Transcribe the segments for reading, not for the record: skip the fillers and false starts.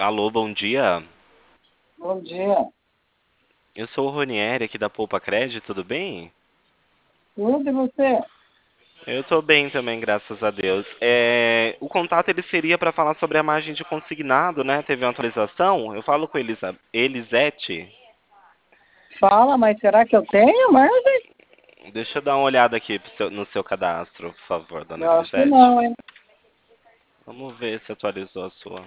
Alô, bom dia. Bom dia. Eu sou o Ronieri aqui da Poupa Crédito, tudo bem? Tudo e você? Eu tô bem também, graças a Deus. O contato ele seria para falar sobre a margem de consignado, né? Teve uma atualização. Eu falo com Elisete. Fala, mas será que eu tenho margem? Deixa eu dar uma olhada aqui no seu cadastro, por favor, dona Eu acho que Elisete. não, hein? Vamos ver se atualizou a sua.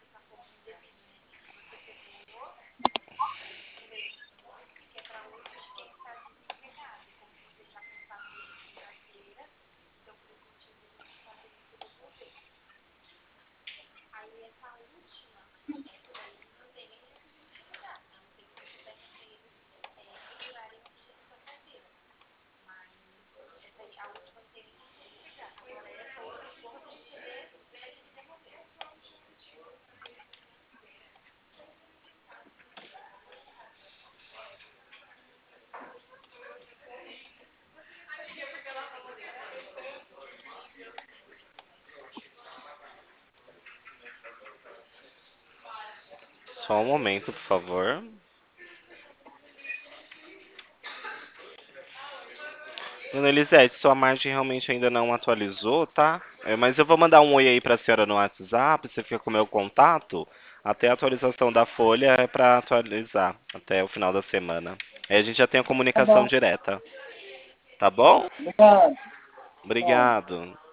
Só um momento, por favor. Dona Elisete, sua margem realmente ainda não atualizou, tá? Mas eu vou mandar um oi aí pra senhora no WhatsApp, você fica com o meu contato. Até a atualização da folha é pra atualizar, até o final da semana. Aí a gente já tem a Tá comunicação bom. direta, tá bom? Obrigado. Tchau. Obrigado.